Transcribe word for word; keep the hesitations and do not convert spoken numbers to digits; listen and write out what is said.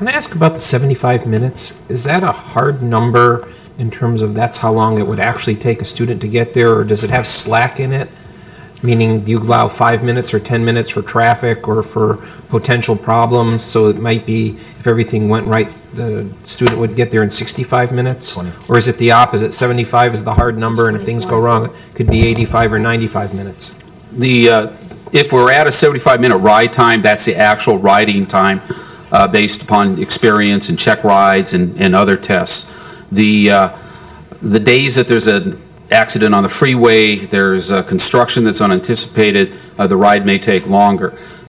can I ask about the seventy-five minutes? Is that a hard number in terms of that's how long it would actually take a student to get there, or does it have slack in it? Meaning, do you allow five minutes or ten minutes for traffic or for potential problems? So it might be, if everything went right, the student would get there in sixty-five minutes? Or is it the opposite? seventy-five is the hard number, and if things go wrong, it could be eighty-five or ninety-five minutes? The, uh, if we're at a seventy-five minute ride time, that's the actual riding time uh, based upon experience and check rides and, and other tests. The, uh, the days that there's an accident on the freeway, there's uh, construction that's unanticipated, uh, the ride may take longer.